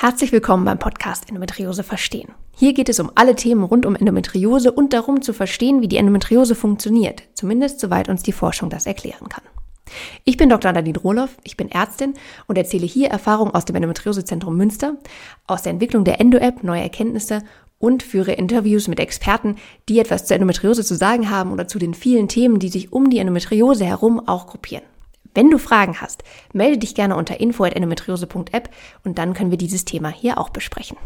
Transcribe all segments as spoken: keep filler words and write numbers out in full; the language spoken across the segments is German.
Herzlich willkommen beim Podcast Endometriose verstehen. Hier geht es um alle Themen rund um Endometriose und darum zu verstehen, wie die Endometriose funktioniert, zumindest soweit uns die Forschung das erklären kann. Ich bin Doktor Nadine Rohloff, ich bin Ärztin und erzähle hier Erfahrungen aus dem Endometriosezentrum Münster, aus der Entwicklung der Endo-App, neue Erkenntnisse und führe Interviews mit Experten, die etwas zur Endometriose zu sagen haben oder zu den vielen Themen, die sich um die Endometriose herum auch gruppieren. Wenn du Fragen hast, melde dich gerne unter info at endometriose punkt app und dann können wir dieses Thema hier auch besprechen.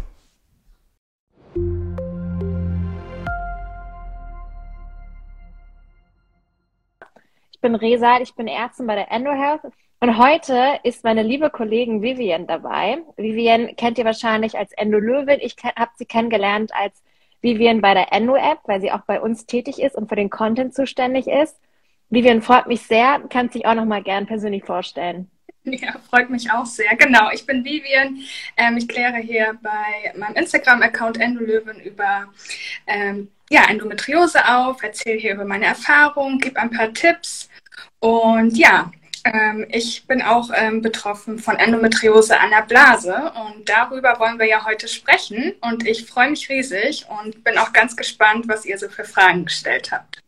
Ich bin Reza, ich bin Ärztin bei der EndoHealth und heute ist meine liebe Kollegin Vivian dabei. Vivian kennt ihr wahrscheinlich als Endo-Löwin. Ich habe sie kennengelernt als Vivian bei der Endo-App, weil sie auch bei uns tätig ist und für den Content zuständig ist. Vivian, freut mich sehr. Kannst dich auch noch mal gern persönlich vorstellen. Ja, freut mich auch sehr. Genau, ich bin Vivian. Ähm, ich kläre hier bei meinem Instagram-Account Endo-Löwin über ähm, ja, Endometriose auf, erzähle hier über meine Erfahrungen, gebe ein paar Tipps. Und ja, ähm, ich bin auch ähm, betroffen von Endometriose an der Blase. Und darüber wollen wir ja heute sprechen. Und ich freue mich riesig und bin auch ganz gespannt, was ihr so für Fragen gestellt habt.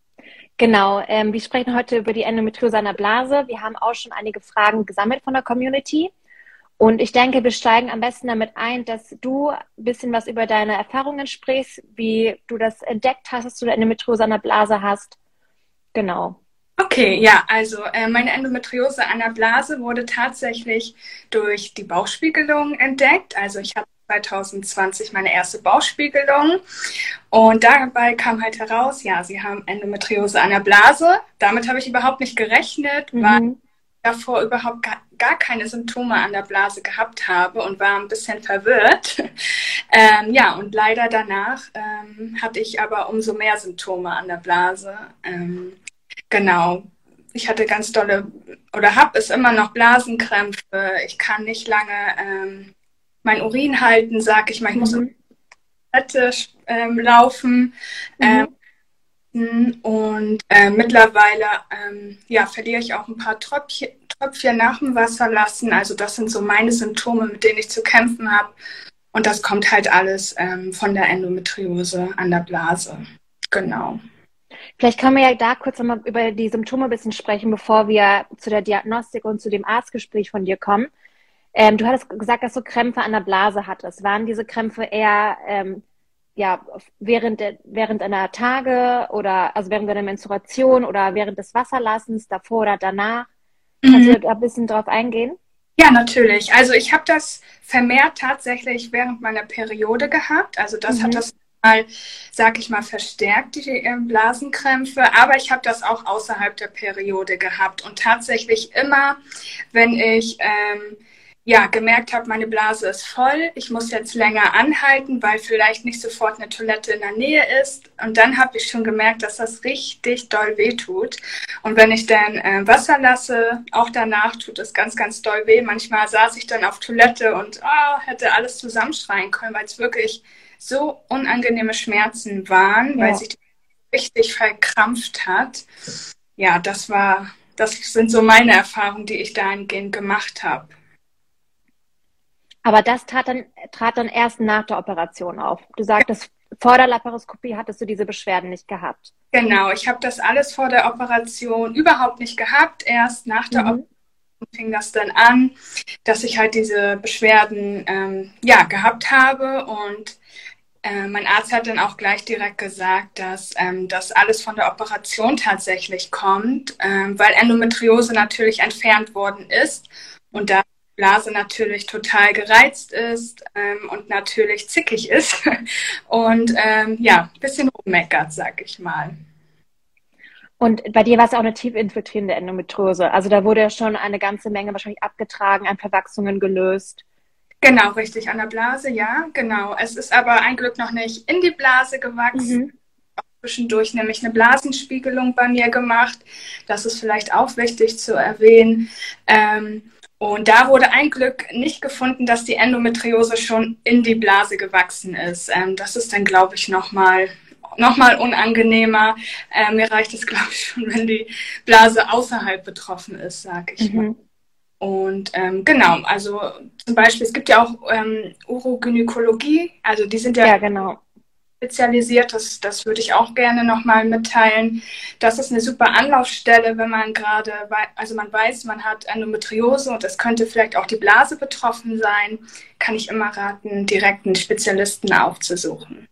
Genau, ähm, wir sprechen heute über die Endometriose an der Blase. Wir haben auch schon einige Fragen gesammelt von der Community. Und ich denke, wir steigen am besten damit ein, dass du ein bisschen was über deine Erfahrungen sprichst, wie du das entdeckt hast, dass du eine Endometriose an der Blase hast. Genau. Okay, ja, also äh, meine Endometriose an der Blase wurde tatsächlich durch die Bauchspiegelung entdeckt. Also ich habe zwanzig zwanzig meine erste Bauchspiegelung und dabei kam halt heraus, ja, sie haben Endometriose an der Blase. Damit habe ich überhaupt nicht gerechnet, mhm. weil ich davor überhaupt gar, gar keine Symptome an der Blase gehabt habe und war ein bisschen verwirrt. ähm, ja, und leider danach ähm, hatte ich aber umso mehr Symptome an der Blase. Ähm, genau. Ich hatte ganz dolle, oder habe es immer noch Blasenkrämpfe. Ich kann nicht lange ähm, mein Urin halten, sag ich mal. Ich muss mhm. Toilette ähm, laufen. Mhm. Ähm, und äh, mittlerweile ähm, ja, verliere ich auch ein paar Tröpfchen, Tröpfchen nach dem Wasserlassen. Also das sind so meine Symptome, mit denen ich zu kämpfen habe. Und das kommt halt alles ähm, von der Endometriose an der Blase. Genau. Vielleicht können wir ja da kurz nochmal über die Symptome ein bisschen sprechen, bevor wir zu der Diagnostik und zu dem Arztgespräch von dir kommen. Ähm, du hattest gesagt, dass du Krämpfe an der Blase hattest. Waren diese Krämpfe eher ähm, ja, während, der, während einer Tage oder also während deiner Menstruation oder während des Wasserlassens, davor oder danach? Mhm. Kannst du da ein bisschen drauf eingehen? Ja, natürlich. Also ich habe das vermehrt tatsächlich während meiner Periode gehabt. Also das mhm. hat das mal, sag ich mal, verstärkt, die äh, Blasenkrämpfe. Aber ich habe das auch außerhalb der Periode gehabt. Und tatsächlich immer, wenn ich ähm, ja, gemerkt habe, meine Blase ist voll, ich muss jetzt länger anhalten, weil vielleicht nicht sofort eine Toilette in der Nähe ist. Und dann habe ich schon gemerkt, dass das richtig doll weh tut. Und wenn ich dann äh, Wasser lasse, auch danach tut es ganz, ganz doll weh. Manchmal saß ich dann auf Toilette und oh, hätte alles zusammenschreien können, weil es wirklich so unangenehme Schmerzen waren, ja. weil sich die richtig verkrampft hat. Ja, das war, das sind so meine Erfahrungen, die ich dahingehend gemacht habe. Aber das trat dann, trat dann erst nach der Operation auf. Du sagtest, vor der Laparoskopie hattest du diese Beschwerden nicht gehabt. Genau, ich habe das alles vor der Operation überhaupt nicht gehabt. Erst nach der mhm. Operation fing das dann an, dass ich halt diese Beschwerden ähm, ja, gehabt habe. Und äh, mein Arzt hat dann auch gleich direkt gesagt, dass ähm, das alles von der Operation tatsächlich kommt, ähm, weil Endometriose natürlich entfernt worden ist. Und da Blase natürlich total gereizt ist ähm, und natürlich zickig ist und ähm, ja, ein bisschen rummeckert, sag ich mal. Und bei dir war es auch eine tief infiltrierende Endometriose. Also da wurde ja schon eine ganze Menge wahrscheinlich abgetragen, an Verwachsungen gelöst. Genau, richtig, an der Blase, ja, genau. Es ist aber ein Glück noch nicht in die Blase gewachsen. Mhm. Zwischendurch nämlich eine Blasenspiegelung bei mir gemacht. Das ist vielleicht auch wichtig zu erwähnen. Ähm, Und da wurde ein Glück nicht gefunden, dass die Endometriose schon in die Blase gewachsen ist. Ähm, das ist dann, glaube ich, nochmal noch mal unangenehmer. Ähm, mir reicht es, glaube ich, schon, wenn die Blase außerhalb betroffen ist, sage ich mhm. mal. Und ähm, genau, also zum Beispiel, es gibt ja auch ähm, Urogynäkologie, also die sind ja, Ja, genau. spezialisiert, das, das würde ich auch gerne nochmal mitteilen. Das ist eine super Anlaufstelle, wenn man gerade, also man weiß, man hat Endometriose und es könnte vielleicht auch die Blase betroffen sein, kann ich immer raten, direkt einen Spezialisten aufzusuchen.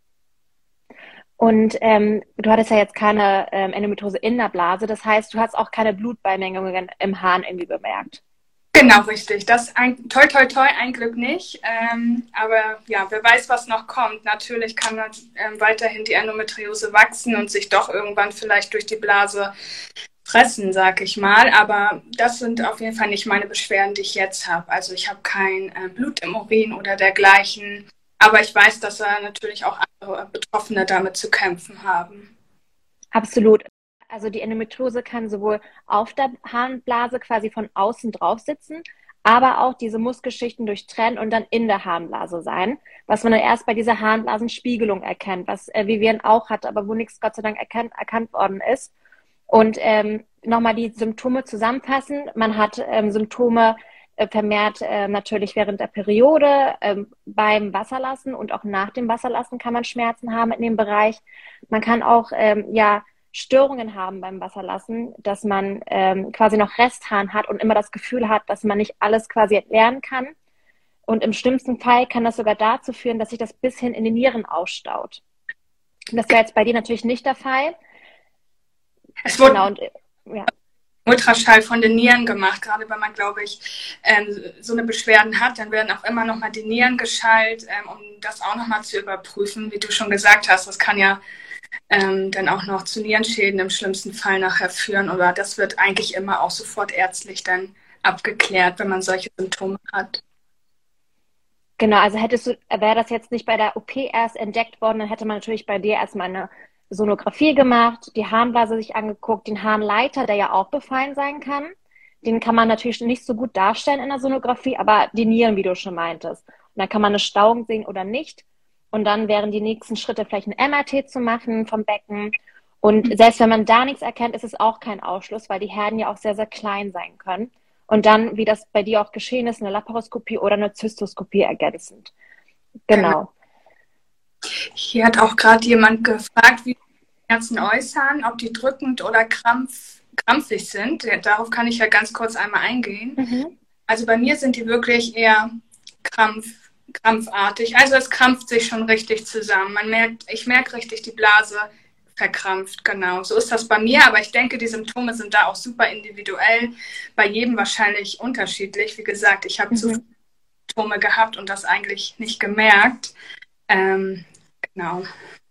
Und ähm, du hattest ja jetzt keine ähm, Endometriose in der Blase, das heißt, du hast auch keine Blutbeimengungen im Harn irgendwie bemerkt. Genau, richtig. Das ein, toi, toi, toi, ein Glück nicht. Ähm, aber ja, wer weiß, was noch kommt. Natürlich kann dann, ähm, weiterhin die Endometriose wachsen und sich doch irgendwann vielleicht durch die Blase fressen, sag ich mal. Aber das sind auf jeden Fall nicht meine Beschwerden, die ich jetzt habe. Also ich habe kein äh, Blut im Urin oder dergleichen. Aber ich weiß, dass da natürlich auch andere Betroffene damit zu kämpfen haben. Absolut. Also die Endometriose kann sowohl auf der Harnblase quasi von außen drauf sitzen, aber auch diese Muskelschichten durchtrennen und dann in der Harnblase sein, was man dann erst bei dieser Harnblasenspiegelung erkennt, was äh, Vivian auch hat, aber wo nichts Gott sei Dank erkannt, erkannt worden ist. Und ähm, nochmal die Symptome zusammenfassen. Man hat ähm, Symptome äh, vermehrt äh, natürlich während der Periode, ähm, beim Wasserlassen und auch nach dem Wasserlassen kann man Schmerzen haben in dem Bereich. Man kann auch ähm, ja Störungen haben beim Wasserlassen, dass man ähm, quasi noch Resthahn hat und immer das Gefühl hat, dass man nicht alles quasi entleeren kann. Und im schlimmsten Fall kann das sogar dazu führen, dass sich das bis hin in die Nieren ausstaut. Und das wäre jetzt bei dir natürlich nicht der Fall. Es wurde Genau, und, ja. Ultraschall von den Nieren gemacht, gerade wenn man, glaube ich, ähm, so eine Beschwerden hat, dann werden auch immer noch mal die Nieren geschallt, ähm, um das auch noch mal zu überprüfen, wie du schon gesagt hast. Das kann ja ähm, dann auch noch zu Nierenschäden im schlimmsten Fall nachher führen, oder das wird eigentlich immer auch sofort ärztlich dann abgeklärt, wenn man solche Symptome hat. Genau, also hättest du, wäre das jetzt nicht bei der O P erst entdeckt worden, dann hätte man natürlich bei dir erstmal eine Sonographie gemacht, die Harnblase sich angeguckt, den Harnleiter, der ja auch befallen sein kann. Den kann man natürlich nicht so gut darstellen in der Sonographie, aber die Nieren, wie du schon meintest. Und dann kann man eine Stauung sehen oder nicht. Und dann wären die nächsten Schritte vielleicht ein M R T zu machen vom Becken. Und selbst wenn man da nichts erkennt, ist es auch kein Ausschluss, weil die Herden ja auch sehr, sehr klein sein können. Und dann, wie das bei dir auch geschehen ist, eine Laparoskopie oder eine Zystoskopie ergänzend. Genau. Hier hat auch gerade jemand gefragt, wie die Schmerzen äußern, ob die drückend oder krampf, krampfig sind. Darauf kann ich ja ganz kurz einmal eingehen. Mhm. Also bei mir sind die wirklich eher krampf, krampfartig. Also es krampft sich schon richtig zusammen. Man merkt, ich merke richtig, die Blase verkrampft, genau. So ist das bei mir, aber ich denke, die Symptome sind da auch super individuell, bei jedem wahrscheinlich unterschiedlich. Wie gesagt, ich habe Mhm. zu viele Symptome gehabt und das eigentlich nicht gemerkt. Ähm, genau.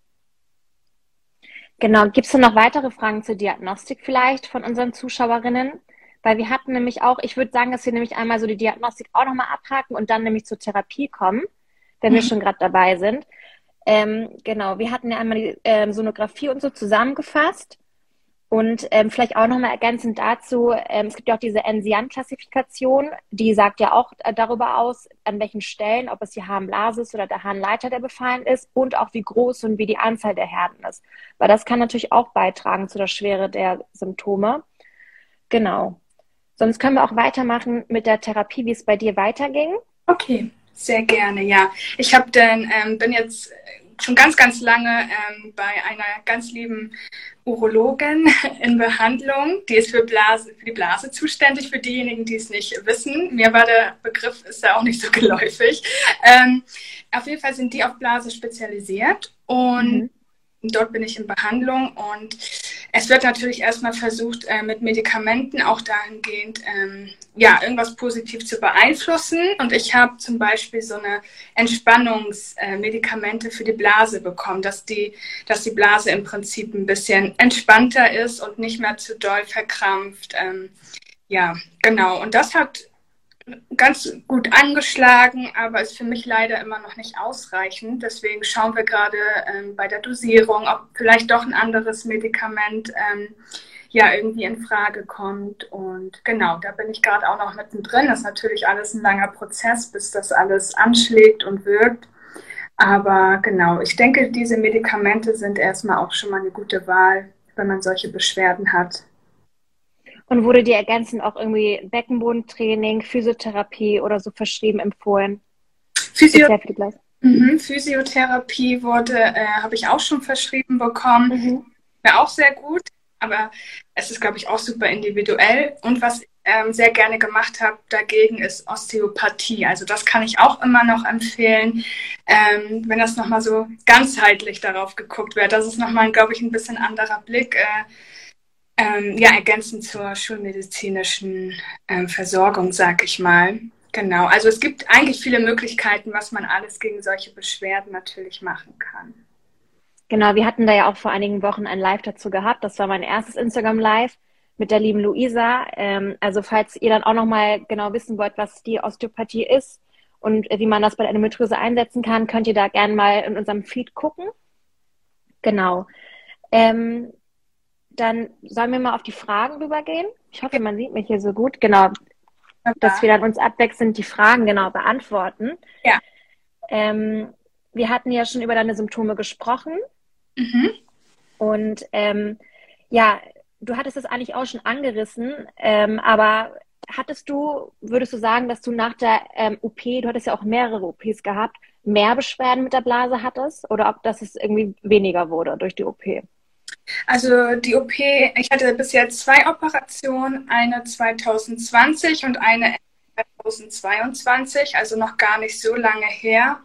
Genau. Gibt es denn noch weitere Fragen zur Diagnostik vielleicht von unseren Zuschauerinnen? Weil wir hatten nämlich auch, ich würde sagen, dass wir nämlich einmal so die Diagnostik auch nochmal abhaken und dann nämlich zur Therapie kommen, wenn wir Mhm. schon gerade dabei sind. Ähm, genau, wir hatten ja einmal die ähm, Sonographie und so zusammengefasst. Und ähm, vielleicht auch nochmal ergänzend dazu, ähm, es gibt ja auch diese Ensian-Klassifikation, die sagt ja auch äh, darüber aus, an welchen Stellen, ob es die Harnblase ist oder der Harnleiter, der befallen ist und auch wie groß und wie die Anzahl der Herden ist. Weil das kann natürlich auch beitragen zu der Schwere der Symptome. Genau. Sonst können wir auch weitermachen mit der Therapie, wie es bei dir weiterging. Okay, sehr gerne, ja. Ich habe dann, ähm, bin jetzt schon ganz, ganz lange ähm, bei einer ganz lieben Urologin in Behandlung. Die ist für, Blase, für die Blase zuständig, für diejenigen, die es nicht wissen. Mir war der Begriff, ist ja auch nicht so geläufig. Ähm, auf jeden Fall sind die auf Blase spezialisiert und Mhm. dort bin ich in Behandlung und es wird natürlich erstmal versucht, äh, mit Medikamenten auch dahingehend ähm, ja, irgendwas positiv zu beeinflussen. Und ich habe zum Beispiel so eine Entspannungsmedikamente äh, für die Blase bekommen, dass die, dass die Blase im Prinzip ein bisschen entspannter ist und nicht mehr zu doll verkrampft. Ähm, ja, genau. Und das hat ganz gut angeschlagen, aber ist für mich leider immer noch nicht ausreichend. Deswegen schauen wir gerade ähm, bei der Dosierung, ob vielleicht doch ein anderes Medikament ähm, ja irgendwie in Frage kommt. Und genau, da bin ich gerade auch noch mittendrin. Das ist natürlich alles ein langer Prozess, bis das alles anschlägt und wirkt. Aber genau, ich denke, diese Medikamente sind erstmal auch schon mal eine gute Wahl, wenn man solche Beschwerden hat. Und wurde dir ergänzend auch irgendwie Beckenbodentraining, Physiotherapie oder so verschrieben, empfohlen? Physio Speziell für die Blase. mhm. Physiotherapie wurde, äh, habe ich auch schon verschrieben bekommen. Mhm. Wäre auch sehr gut, aber es ist, glaube ich, auch super individuell. Und was ich ähm, sehr gerne gemacht habe dagegen ist Osteopathie. Also das kann ich auch immer noch empfehlen, ähm, wenn das nochmal so ganzheitlich darauf geguckt wird. Das ist nochmal, glaube ich, ein bisschen anderer Blick. Äh, ähm, ja, ergänzend zur schulmedizinischen ähm, Versorgung, sag ich mal. Genau, also es gibt eigentlich viele Möglichkeiten, was man alles gegen solche Beschwerden natürlich machen kann. Genau, wir hatten da ja auch vor einigen Wochen ein Live dazu gehabt. Das war mein erstes Instagram-Live mit der lieben Luisa. Ähm, also falls ihr dann auch nochmal genau wissen wollt, was die Osteopathie ist und wie man das bei der Endometriose einsetzen kann, könnt ihr da gerne mal in unserem Feed gucken. Genau. Ähm, dann sollen wir mal auf die Fragen rübergehen. Ich hoffe, man sieht mich hier so gut. Genau, dass wir dann uns abwechselnd die Fragen genau beantworten. Ja. Ähm, wir hatten ja schon über deine Symptome gesprochen. Mhm. Und ähm, ja, du hattest es eigentlich auch schon angerissen, ähm, aber hattest du, würdest du sagen, dass du nach der ähm, O P, du hattest ja auch mehrere O Ps gehabt, mehr Beschwerden mit der Blase hattest oder ob das es irgendwie weniger wurde durch die O P? Also die O P, ich hatte bis jetzt zwei Operationen, eine zwanzig zwanzig und eine zwanzig zweiundzwanzig, also noch gar nicht so lange her.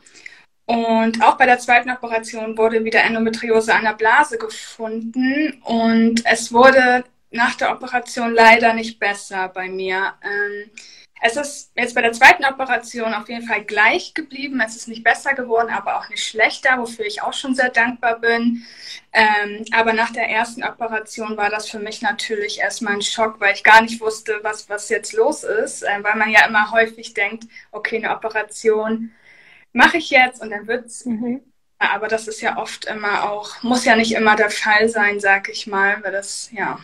Und auch bei der zweiten Operation wurde wieder Endometriose an der Blase gefunden und es wurde nach der Operation leider nicht besser bei mir. Ähm, es ist jetzt bei der zweiten Operation auf jeden Fall gleich geblieben. Es ist nicht besser geworden, aber auch nicht schlechter, wofür ich auch schon sehr dankbar bin. Ähm, aber nach der ersten Operation war das für mich natürlich erstmal ein Schock, weil ich gar nicht wusste, was, was jetzt los ist, äh, weil man ja immer häufig denkt, okay, eine Operation mache ich jetzt und dann wird's. Mhm. Aber das ist ja oft immer auch, muss ja nicht immer der Fall sein, sag ich mal, weil das, ja,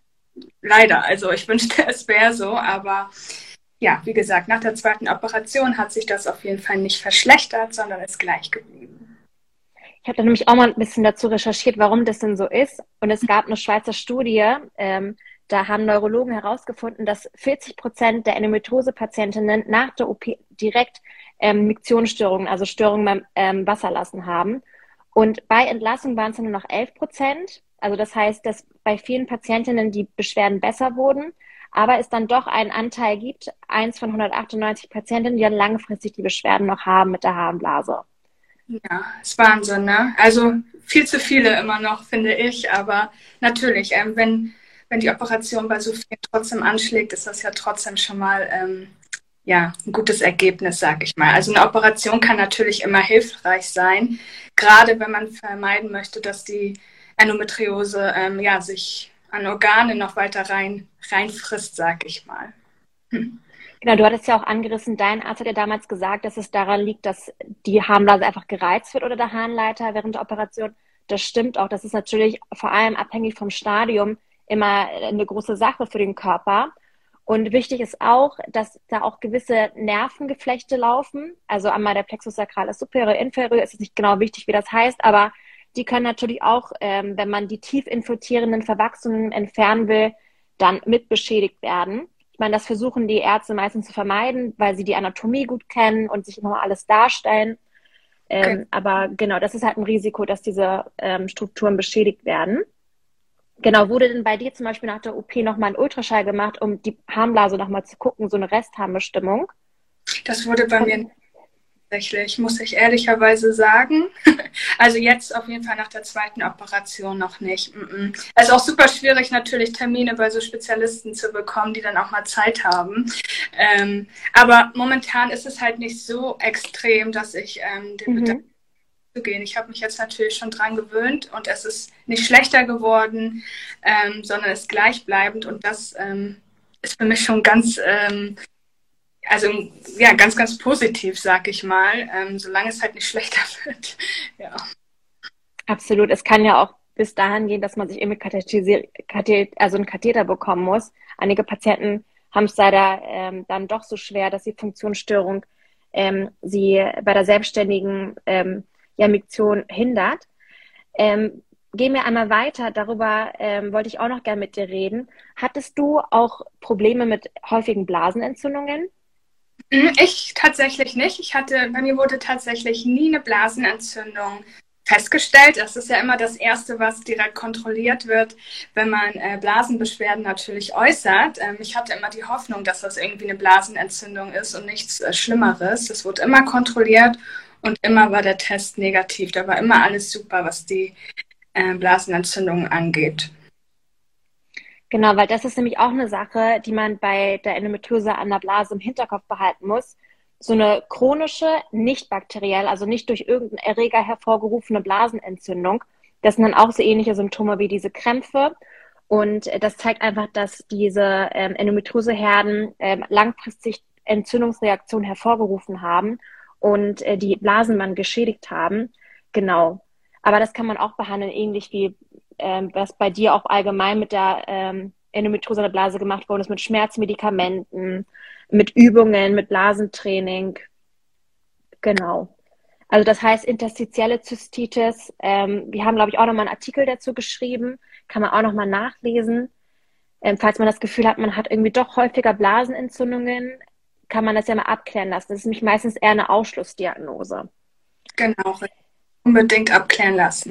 leider, also ich wünschte, es wäre so, aber ja, wie gesagt, nach der zweiten Operation hat sich das auf jeden Fall nicht verschlechtert, sondern ist gleich geblieben. Ich habe da nämlich auch mal ein bisschen dazu recherchiert, warum das denn so ist. Und es gab eine Schweizer Studie, ähm, da haben Neurologen herausgefunden, dass vierzig Prozent der Endometriose-Patientinnen nach der O P direkt ähm, Miktionsstörungen, also Störungen beim ähm, Wasserlassen haben. Und bei Entlassung waren es dann nur noch elf Prozent. Also das heißt, dass bei vielen Patientinnen die Beschwerden besser wurden, aber es dann doch einen Anteil gibt, eins von hundertachtundneunzig Patientinnen, die dann langfristig die Beschwerden noch haben mit der Harnblase. Ja, ist Wahnsinn, ne? Also viel zu viele immer noch, finde ich. Aber natürlich, ähm, wenn, wenn die Operation bei so vielen trotzdem anschlägt, ist das ja trotzdem schon mal ähm, ja, ein gutes Ergebnis, sag ich mal. Also eine Operation kann natürlich immer hilfreich sein, gerade wenn man vermeiden möchte, dass die Endometriose ähm, ja, sich an Organe noch weiter rein, reinfrisst, sag ich mal. Hm. Genau, du hattest ja auch angerissen, dein Arzt hat ja damals gesagt, dass es daran liegt, dass die Harnblase einfach gereizt wird oder der Harnleiter während der Operation. Das stimmt auch. Das ist natürlich vor allem abhängig vom Stadium immer eine große Sache für den Körper. Und wichtig ist auch, dass da auch gewisse Nervengeflechte laufen. Also einmal der Plexus sacralis superior, inferior, ist jetzt nicht genau wichtig, wie das heißt, aber die können natürlich auch, ähm, wenn man die tief infiltrierenden Verwachsungen entfernen will, dann mit beschädigt werden. Ich meine, das versuchen die Ärzte meistens zu vermeiden, weil sie die Anatomie gut kennen und sich nochmal alles darstellen. Ähm, okay. Aber genau, das ist halt ein Risiko, dass diese ähm, Strukturen beschädigt werden. Genau, wurde denn bei dir zum Beispiel nach der O P nochmal ein Ultraschall gemacht, um die Harnblase nochmal zu gucken, so eine Restharnbestimmung? Das wurde bei mir nicht tatsächlich, muss ich ehrlicherweise sagen. Also jetzt auf jeden Fall nach der zweiten Operation noch nicht. Es ist auch super schwierig, natürlich Termine bei so Spezialisten zu bekommen, die dann auch mal Zeit haben. Ähm, aber momentan ist es halt nicht so extrem, dass ich ähm, den Mhm. Bedarf zu gehen. Ich habe mich jetzt natürlich schon dran gewöhnt und es ist nicht schlechter geworden, ähm, sondern ist gleichbleibend und das ähm, ist für mich schon ganz... Ähm, Also ja, ganz, ganz positiv, sag ich mal, ähm, solange es halt nicht schlechter wird. Ja. Absolut. Es kann ja auch bis dahin gehen, dass man sich irgendwie Kathetisi- Kathet- also einen Katheter bekommen muss. Einige Patienten haben es leider ähm, dann doch so schwer, dass die Funktionsstörung ähm, sie bei der selbstständigen ähm, ja, Miktion hindert. Ähm, gehen wir einmal weiter. Darüber ähm, wollte ich auch noch gerne mit dir reden. Hattest du auch Probleme mit häufigen Blasenentzündungen? Ich tatsächlich nicht. Ich hatte, bei mir wurde tatsächlich nie eine Blasenentzündung festgestellt. Das ist ja immer das Erste, was direkt kontrolliert wird, wenn man äh, Blasenbeschwerden natürlich äußert. Ähm, ich hatte immer die Hoffnung, dass das irgendwie eine Blasenentzündung ist und nichts äh, Schlimmeres. Das wurde immer kontrolliert und immer war der Test negativ. Da war immer alles super, was die äh, Blasenentzündungen angeht. Genau, weil das ist nämlich auch eine Sache, die man bei der Endometriose an der Blase im Hinterkopf behalten muss. So eine chronische, nicht bakteriell, also nicht durch irgendeinen Erreger hervorgerufene Blasenentzündung, das sind dann auch so ähnliche Symptome wie diese Krämpfe. Und das zeigt einfach, dass diese ähm, Endometrioseherden ähm, langfristig Entzündungsreaktionen hervorgerufen haben und äh, die Blasenwand geschädigt haben. Genau. Aber das kann man auch behandeln, ähnlich wie ähm, was bei dir auch allgemein mit der ähm, Endometriose an der Blase gemacht worden ist, mit Schmerzmedikamenten, mit Übungen, mit Blasentraining. Genau. Also das heißt interstitielle Zystitis. Ähm, wir haben, glaube ich, auch nochmal einen Artikel dazu geschrieben. Kann man auch nochmal nachlesen. Ähm, falls man das Gefühl hat, man hat irgendwie doch häufiger Blasenentzündungen, kann man das ja mal abklären lassen. Das ist nämlich meistens eher eine Ausschlussdiagnose. Genau, unbedingt abklären lassen.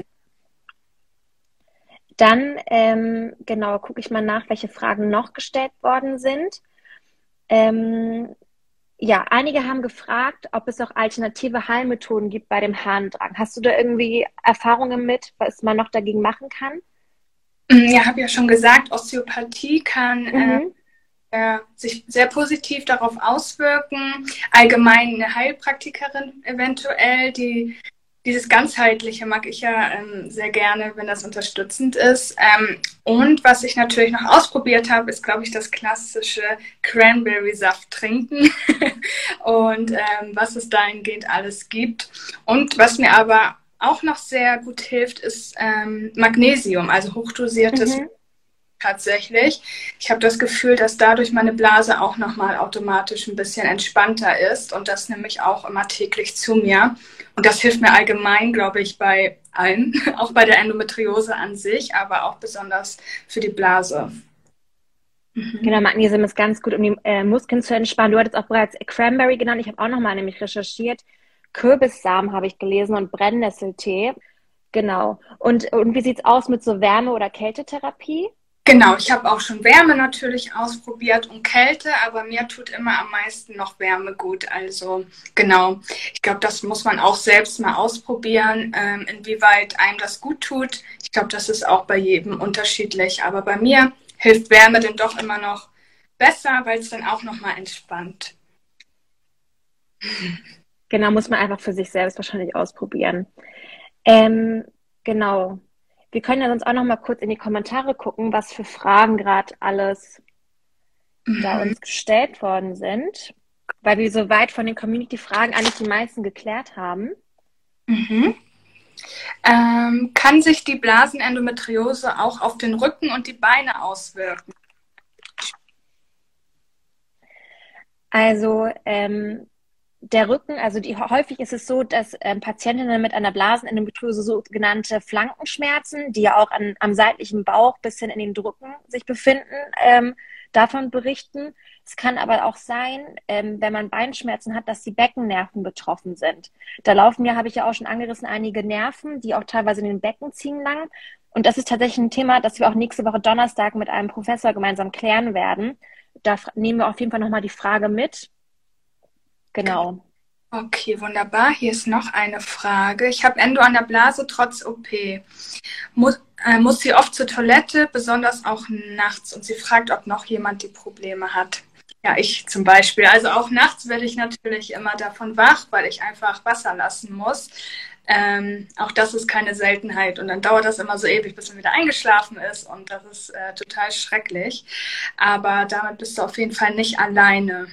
Dann, ähm, genau, gucke ich mal nach, welche Fragen noch gestellt worden sind. Ähm, ja, einige haben gefragt, ob es auch alternative Heilmethoden gibt bei dem Harndrang. Hast du da irgendwie Erfahrungen mit, was man noch dagegen machen kann? Ja, habe ja schon gesagt, Osteopathie kann Mhm. äh, äh, sich sehr positiv darauf auswirken. Allgemein eine Heilpraktikerin eventuell, die dieses Ganzheitliche mag ich ja ähm, sehr gerne, wenn das unterstützend ist. Ähm, und was ich natürlich noch ausprobiert habe, ist, glaube ich, das klassische Cranberry-Saft trinken und ähm, was es dahingehend alles gibt. Und was mir aber auch noch sehr gut hilft, ist ähm, Magnesium, also hochdosiertes Mhm. tatsächlich. Ich habe das Gefühl, dass dadurch meine Blase auch nochmal automatisch ein bisschen entspannter ist und das nehme ich auch immer täglich zu mir. Und das hilft mir allgemein, glaube ich, bei allen, auch bei der Endometriose an sich, aber auch besonders für die Blase. Mhm. Genau, Magnesium ist ganz gut, um die äh, Muskeln zu entspannen. Du hattest auch bereits Cranberry genannt. Ich habe auch nochmal nämlich recherchiert. Kürbissamen habe ich gelesen und Brennnesseltee. Genau. Und, und wie sieht's aus mit so Wärme- oder Kältetherapie? Genau, ich habe auch schon Wärme natürlich ausprobiert und Kälte, aber mir tut immer am meisten noch Wärme gut. Also genau, ich glaube, das muss man auch selbst mal ausprobieren, ähm, inwieweit einem das gut tut. Ich glaube, das ist auch bei jedem unterschiedlich, aber bei mir hilft Wärme dann doch immer noch besser, weil es dann auch nochmal entspannt. Genau, muss man einfach für sich selbst wahrscheinlich ausprobieren. Ähm, genau. Wir können ja sonst auch noch mal kurz in die Kommentare gucken, was für Fragen gerade alles da Mhm. uns gestellt worden sind, weil wir soweit von den Community-Fragen eigentlich die meisten geklärt haben. Mhm. Ähm, kann sich die Blasenendometriose auch auf den Rücken und die Beine auswirken? Also ähm, der Rücken, also die, häufig ist es so, dass ähm, Patientinnen mit einer Blasenendometriose sogenannte Flankenschmerzen, die ja auch an, am seitlichen Bauch bis hin in den Rücken sich befinden, ähm, davon berichten. Es kann aber auch sein, ähm, wenn man Beinschmerzen hat, dass die Beckennerven betroffen sind. Da laufen ja, habe ich ja auch schon angerissen, einige Nerven, die auch teilweise in den Becken ziehen lang. Und das ist tatsächlich ein Thema, das wir auch nächste Woche Donnerstag mit einem Professor gemeinsam klären werden. Da nehmen wir auf jeden Fall nochmal die Frage mit. Genau. Okay, wunderbar. Hier ist noch eine Frage. Ich habe Endo an der Blase trotz O P. Muss, äh, muss sie oft zur Toilette, besonders auch nachts. Und sie fragt, ob noch jemand die Probleme hat. Ja, ich zum Beispiel. Also auch nachts werde ich natürlich immer davon wach, weil ich einfach Wasser lassen muss. Ähm, auch das ist keine Seltenheit. Und dann dauert das immer so ewig, bis man wieder eingeschlafen ist. Und das ist äh, total schrecklich. Aber damit bist du auf jeden Fall nicht alleine.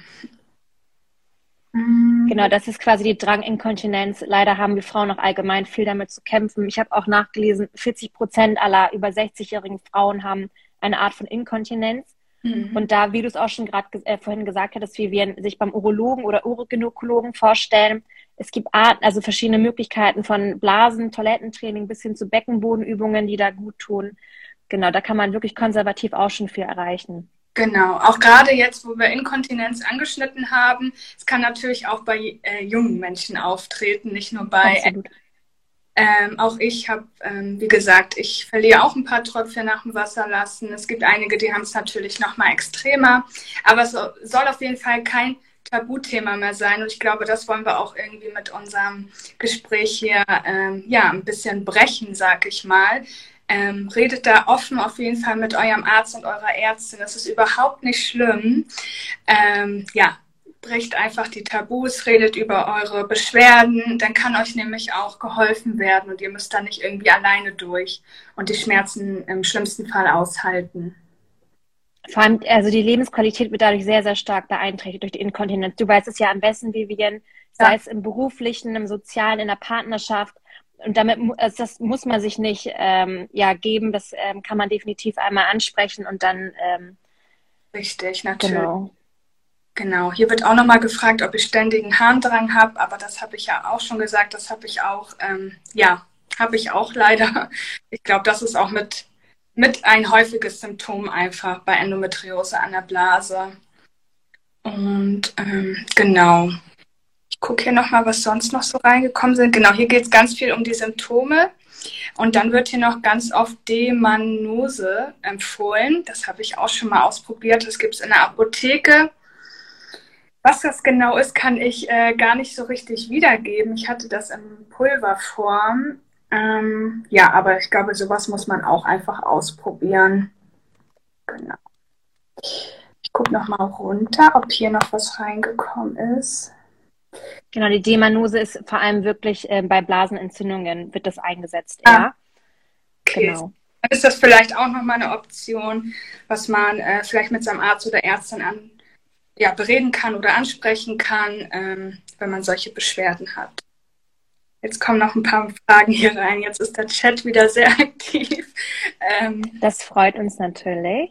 Genau, das ist quasi die Dranginkontinenz. Leider haben wir Frauen auch allgemein viel damit zu kämpfen. Ich habe auch nachgelesen, vierzig Prozent aller über sechzig-jährigen Frauen haben eine Art von Inkontinenz. Mhm. Und da, wie du es auch schon gerade äh, vorhin gesagt hattest, wie wir sich beim Urologen oder Urogynäkologen vorstellen, es gibt Arten, also verschiedene Möglichkeiten von Blasen, Toilettentraining bis hin zu Beckenbodenübungen, die da gut tun. Genau, da kann man wirklich konservativ auch schon viel erreichen. Genau, auch gerade jetzt, wo wir Inkontinenz angeschnitten haben, es kann natürlich auch bei äh, jungen Menschen auftreten, nicht nur bei... Absolut. Ähm, auch ich habe, ähm, wie gesagt, ich verliere auch ein paar Tröpfchen nach dem Wasserlassen. Es gibt einige, die haben es natürlich noch mal extremer. Aber es soll auf jeden Fall kein Tabuthema mehr sein. Und ich glaube, das wollen wir auch irgendwie mit unserem Gespräch hier ähm, ja, ein bisschen brechen, sag ich mal. Ähm, redet da offen auf jeden Fall mit eurem Arzt und eurer Ärztin. Das ist überhaupt nicht schlimm. Ähm, ja, bricht einfach die Tabus, redet über eure Beschwerden, dann kann euch nämlich auch geholfen werden und ihr müsst da nicht irgendwie alleine durch und die Schmerzen im schlimmsten Fall aushalten. Vor allem, also die Lebensqualität wird dadurch sehr, sehr stark beeinträchtigt durch die Inkontinenz. Du weißt es ja am besten, Vivian, sei ja. es im beruflichen, im sozialen, in der Partnerschaft. Und damit, also das muss man sich nicht ähm, ja, geben, das ähm, kann man definitiv einmal ansprechen und dann... Ähm, Richtig, natürlich. Genau. Genau, hier wird auch nochmal gefragt, ob ich ständigen Harndrang habe, aber das habe ich ja auch schon gesagt, das habe ich auch, ähm, ja, habe ich auch leider. Ich glaube, das ist auch mit, mit ein häufiges Symptom einfach bei Endometriose an der Blase. Und ähm, genau, ich gucke hier nochmal, was sonst noch so reingekommen sind. Genau, hier geht es ganz viel um die Symptome. Und dann wird hier noch ganz oft Demanose empfohlen. Das habe ich auch schon mal ausprobiert. Das gibt es in der Apotheke. Was das genau ist, kann ich äh, gar nicht so richtig wiedergeben. Ich hatte das in Pulverform. Ähm, ja, aber ich glaube, sowas muss man auch einfach ausprobieren. Genau. Ich gucke nochmal runter, ob hier noch was reingekommen ist. Genau, die Demanose ist vor allem wirklich äh, bei Blasenentzündungen wird das eingesetzt. Ah, ja. Okay. Genau. Dann ist das vielleicht auch nochmal eine Option, was man äh, vielleicht mit seinem Arzt oder Ärztin an ja, bereden kann oder ansprechen kann, ähm, wenn man solche Beschwerden hat. Jetzt kommen noch ein paar Fragen hier rein. Jetzt ist der Chat wieder sehr aktiv. Ähm, das freut uns natürlich.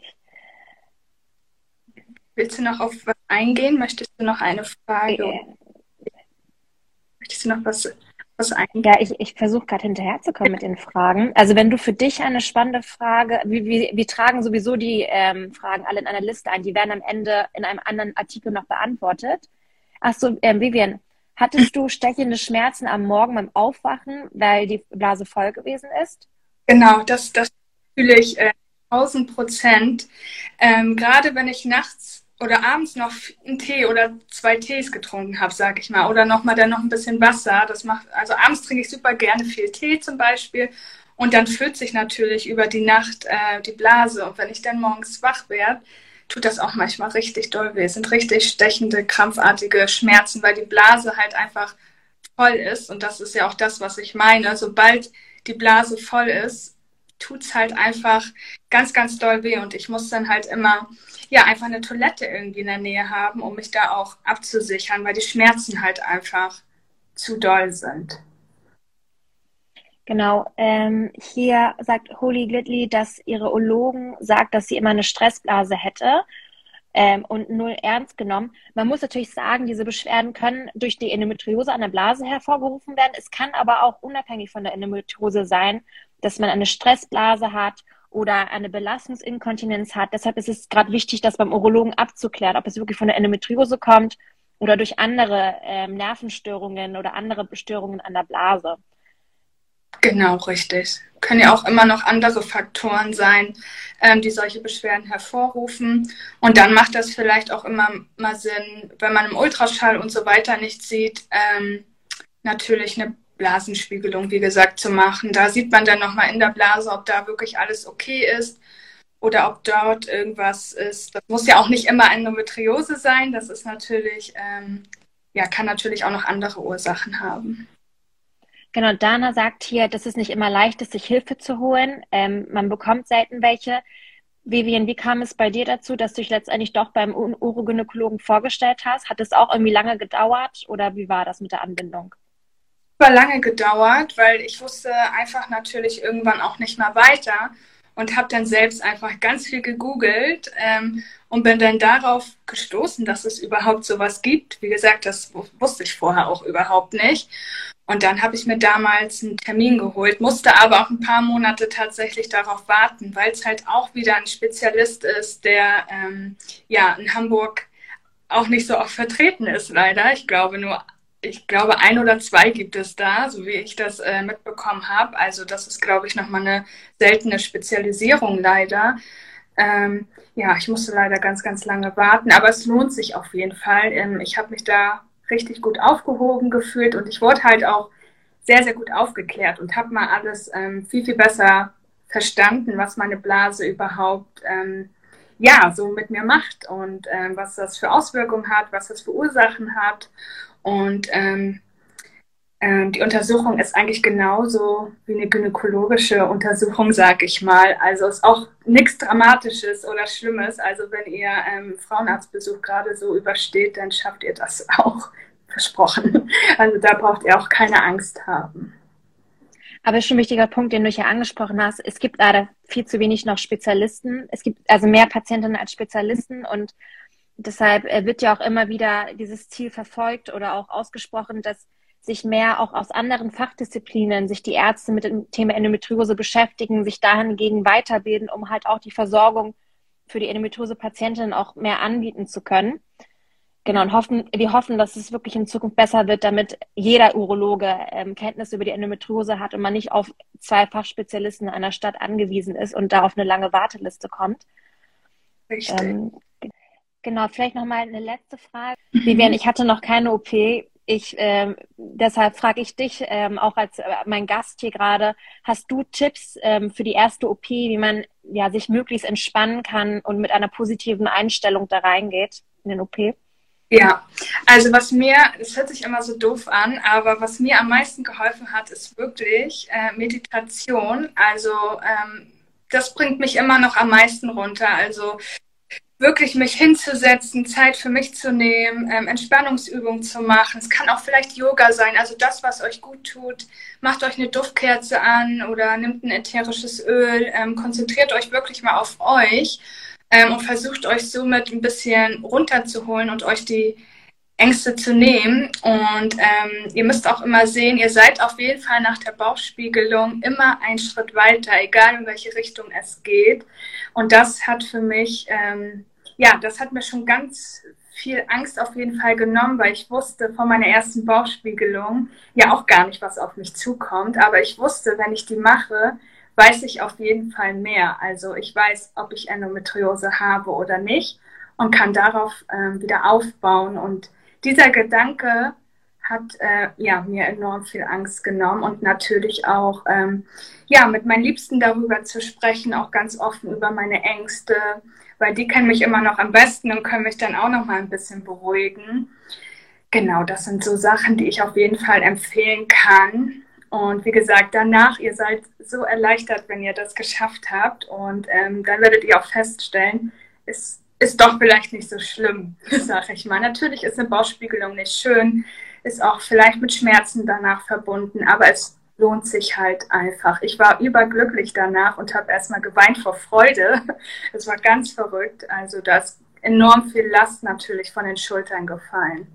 Willst du noch auf was eingehen? Möchtest du noch eine Frage? Äh, Möchtest du noch was, was eingehen? Ja, ich, ich versuche gerade hinterherzukommen mit den Fragen. Also wenn du für dich eine spannende Frage, wir, wir, wir tragen sowieso die ähm, Fragen alle in einer Liste ein, die werden am Ende in einem anderen Artikel noch beantwortet. Ach so, ähm, Vivian, hattest du stechende Schmerzen am Morgen beim Aufwachen, weil die Blase voll gewesen ist? Genau, das, das fühle ich äh, tausend Prozent. Ähm, gerade wenn ich nachts oder abends noch einen Tee oder zwei Tees getrunken habe, sag ich mal, oder nochmal dann noch ein bisschen Wasser. Das macht, also abends trinke ich super gerne viel Tee zum Beispiel und dann füllt sich natürlich über die Nacht äh, die Blase und wenn ich dann morgens wach werde, tut das auch manchmal richtig doll weh. Es sind richtig stechende, krampfartige Schmerzen, weil die Blase halt einfach voll ist und das ist ja auch das, was ich meine. Sobald die Blase voll ist, tut's halt einfach ganz, ganz doll weh und ich muss dann halt immer ja, einfach eine Toilette irgendwie in der Nähe haben, um mich da auch abzusichern, weil die Schmerzen halt einfach zu doll sind. Genau, ähm, hier sagt Holy Glitly, dass ihre Urologen sagt, dass sie immer eine Stressblase hätte ähm, und null ernst genommen. Man muss natürlich sagen, diese Beschwerden können durch die Endometriose an der Blase hervorgerufen werden. Es kann aber auch unabhängig von der Endometriose sein, dass man eine Stressblase hat oder eine Belastungsinkontinenz hat. Deshalb ist es gerade wichtig, das beim Urologen abzuklären, ob es wirklich von der Endometriose kommt oder durch andere ähm, Nervenstörungen oder andere Störungen an der Blase. Genau, richtig. Können ja auch immer noch andere Faktoren sein, ähm, die solche Beschwerden hervorrufen. Und dann macht das vielleicht auch immer mal Sinn, wenn man im Ultraschall und so weiter nicht sieht, ähm, natürlich eine Blasenspiegelung, wie gesagt, zu machen. Da sieht man dann nochmal in der Blase, ob da wirklich alles okay ist oder ob dort irgendwas ist. Das muss ja auch nicht immer Endometriose sein. Das ist natürlich, ähm, ja, kann natürlich auch noch andere Ursachen haben. Genau, Dana sagt hier, dass es nicht immer leicht ist, sich Hilfe zu holen. Ähm, man bekommt selten welche. Vivian, wie kam es bei dir dazu, dass du dich letztendlich doch beim Urogynäkologen vorgestellt hast? Hat es auch irgendwie lange gedauert oder wie war das mit der Anbindung? Super lange gedauert, weil ich wusste einfach natürlich irgendwann auch nicht mehr weiter. und habe dann selbst einfach ganz viel gegoogelt ähm, und bin dann darauf gestoßen, dass es überhaupt sowas gibt. Wie gesagt, das wusste ich vorher auch überhaupt nicht. Und dann habe ich mir damals einen Termin geholt, musste aber auch ein paar Monate tatsächlich darauf warten, weil es halt auch wieder ein Spezialist ist, der ähm, ja in Hamburg auch nicht so oft vertreten ist, leider. Ich glaube nur, ich glaube ein oder zwei gibt es da, so wie ich das äh, mitbekommen habe. Also das ist, glaube ich, nochmal eine seltene Spezialisierung leider. Ähm, ja, ich musste leider ganz, ganz lange warten, aber es lohnt sich auf jeden Fall. Ähm, ich habe mich da richtig gut aufgehoben gefühlt und ich wurde halt auch sehr, sehr gut aufgeklärt und habe mal alles ähm, viel, viel besser verstanden, was meine Blase überhaupt ähm, ja, so mit mir macht und ähm, was das für Auswirkungen hat, was das für Ursachen hat. Und ähm, ähm, die Untersuchung ist eigentlich genauso wie eine gynäkologische Untersuchung, sag ich mal. Also ist auch nichts Dramatisches oder Schlimmes. Also wenn ihr ähm, Frauenarztbesuch gerade so übersteht, dann schafft ihr das auch. Versprochen. Also da braucht ihr auch keine Angst haben. Aber ist schon ein wichtiger Punkt, den du hier angesprochen hast. Es gibt leider viel zu wenig noch Spezialisten. Es gibt also mehr Patientinnen als Spezialisten und deshalb wird ja auch immer wieder dieses Ziel verfolgt oder auch ausgesprochen, dass sich mehr auch aus anderen Fachdisziplinen, sich die Ärzte mit dem Thema Endometriose beschäftigen, sich dahingegen weiterbilden, um halt auch die Versorgung für die Endometriose-Patientinnen auch mehr anbieten zu können. Genau, und hoffen, wir hoffen, dass es wirklich in Zukunft besser wird, damit jeder Urologe ähm, Kenntnisse über die Endometriose hat und man nicht auf zwei Fachspezialisten in einer Stadt angewiesen ist und da auf eine lange Warteliste kommt. Richtig. Ähm, genau, vielleicht nochmal eine letzte Frage. Mhm. Vivian, ich hatte noch keine O P. Ich, ähm, deshalb frage ich dich, ähm, auch als äh, mein Gast hier gerade, hast du Tipps ähm, für die erste O P, wie man ja sich möglichst entspannen kann und mit einer positiven Einstellung da reingeht in den O P? Ja, also was mir, das hört sich immer so doof an, aber was mir am meisten geholfen hat, ist wirklich äh, Meditation. Also ähm, das bringt mich immer noch am meisten runter. Also wirklich mich hinzusetzen, Zeit für mich zu nehmen, ähm, Entspannungsübungen zu machen. Es kann auch vielleicht Yoga sein, also das, was euch gut tut. Macht euch eine Duftkerze an oder nehmt ein ätherisches Öl. Ähm, konzentriert euch wirklich mal auf euch. Ähm, und versucht euch somit ein bisschen runterzuholen und euch die Ängste zu nehmen. Und ähm, ihr müsst auch immer sehen, ihr seid auf jeden Fall nach der Bauchspiegelung immer einen Schritt weiter, egal in welche Richtung es geht. Und das hat für mich, ähm, ja, das hat mir schon ganz viel Angst auf jeden Fall genommen, weil ich wusste von meiner ersten Bauchspiegelung ja auch gar nicht, was auf mich zukommt. Aber ich wusste, wenn ich die mache, weiß ich auf jeden Fall mehr. Also ich weiß, ob ich Endometriose habe oder nicht und kann darauf ähm, wieder aufbauen. Und dieser Gedanke hat äh, ja, mir enorm viel Angst genommen und natürlich auch ähm, ja, mit meinen Liebsten darüber zu sprechen, auch ganz offen über meine Ängste, weil die kennen mich immer noch am besten und können mich dann auch noch mal ein bisschen beruhigen. Genau, das sind so Sachen, die ich auf jeden Fall empfehlen kann. Und wie gesagt, danach, ihr seid so erleichtert, wenn ihr das geschafft habt. Und ähm, dann werdet ihr auch feststellen, es ist doch vielleicht nicht so schlimm, sag ich mal. Natürlich ist eine Bauchspiegelung nicht schön, ist auch vielleicht mit Schmerzen danach verbunden, aber es lohnt sich halt einfach. Ich war überglücklich danach und habe erstmal geweint vor Freude. Das war ganz verrückt. Also da ist enorm viel Last natürlich von den Schultern gefallen.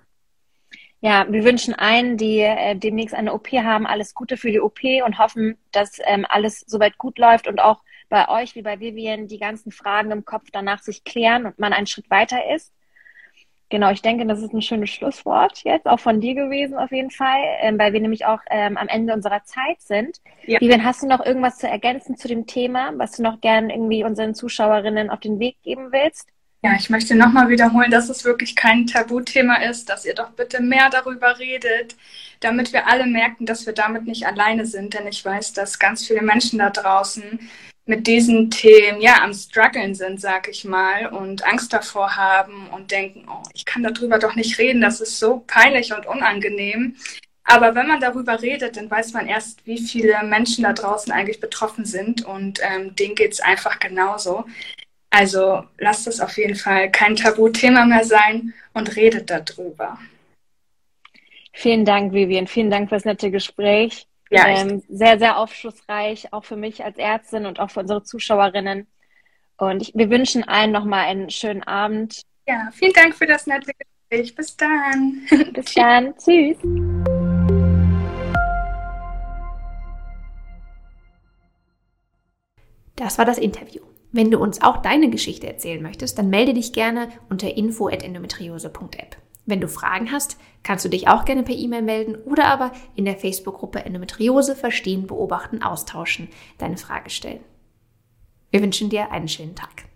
Ja, wir wünschen allen, die äh, demnächst eine O P haben, alles Gute für die O P und hoffen, dass ähm, alles soweit gut läuft und auch bei euch wie bei Vivian die ganzen Fragen im Kopf danach sich klären und man einen Schritt weiter ist. Genau, ich denke, das ist ein schönes Schlusswort jetzt, auch von dir gewesen auf jeden Fall, ähm, weil wir nämlich auch ähm, am Ende unserer Zeit sind. Ja. Vivian, hast du noch irgendwas zu ergänzen zu dem Thema, was du noch gerne irgendwie unseren Zuschauerinnen auf den Weg geben willst? Ja, ich möchte nochmal wiederholen, dass es wirklich kein Tabuthema ist, dass ihr doch bitte mehr darüber redet, damit wir alle merken, dass wir damit nicht alleine sind. Denn ich weiß, dass ganz viele Menschen da draußen mit diesen Themen ja am struggeln sind, sag ich mal, und Angst davor haben und denken, oh, ich kann darüber doch nicht reden, das ist so peinlich und unangenehm. Aber wenn man darüber redet, dann weiß man erst, wie viele Menschen da draußen eigentlich betroffen sind und ähm, denen geht's einfach genauso. Also lasst es auf jeden Fall kein Tabuthema mehr sein und redet darüber. Vielen Dank, Vivian. Vielen Dank für das nette Gespräch. Ja, ähm, sehr, sehr aufschlussreich, auch für mich als Ärztin und auch für unsere Zuschauerinnen. Und ich, wir wünschen allen nochmal einen schönen Abend. Ja, vielen Dank für das nette Gespräch. Bis dann. Bis dann. Tschüss. Das war das Interview. Wenn du uns auch deine Geschichte erzählen möchtest, dann melde dich gerne unter info at endometriose punkt app. Wenn du Fragen hast, kannst du dich auch gerne per E-Mail melden oder aber in der Facebook-Gruppe Endometriose verstehen, beobachten, austauschen, deine Frage stellen. Wir wünschen dir einen schönen Tag.